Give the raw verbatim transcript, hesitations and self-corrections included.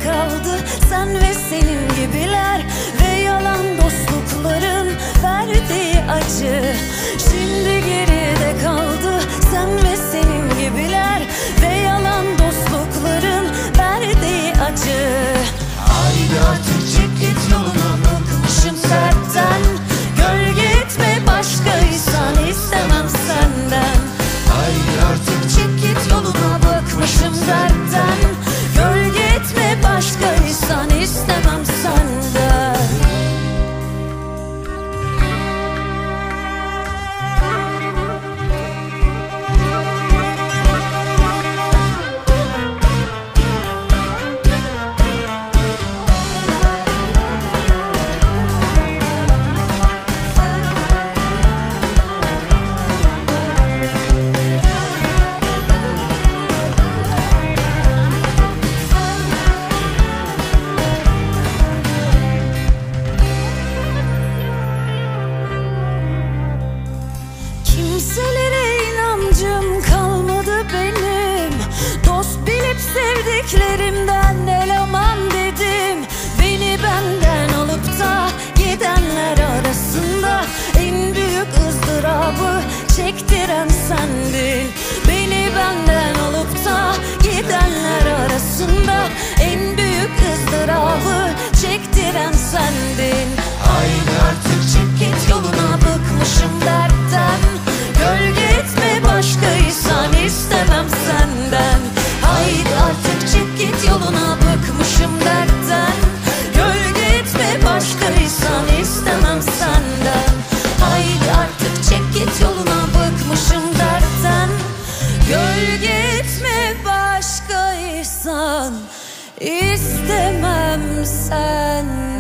kaldı sen ve senin gibiler, ve yalan dostlukların verdiği acı. Şimdi geride kaldı sen ve senin gibiler, ve yalan dostlukların verdiği acı. Haydi artık çık git yoluna, bıkmışım sertten. Gölge etme başkaysan istemem senden. Haydi artık çık git yoluna, bıkmışım dertten. Gölge etme başkaysan istemem senden. Kimselere inancım kalmadı benim. Dost bilip sevdiklerimden eleman dedim. Beni benden alıp da gidenler arasında en büyük ızdırabı çektiren sendin. Beni benden alıp da gidenler arasında en büyük ızdırabı çektiren sendin. Haydi artık çık git yoluna, bıkmışım dertten. Gölge etme başkaysan istemem senden. Haydi artık çık git yoluna, bıkmışım dertten. Gölge etme başkaysan istemem senden. Haydi artık çık git yoluna, bıkmışım dertten. Gölge etme başkaysan istemem senden.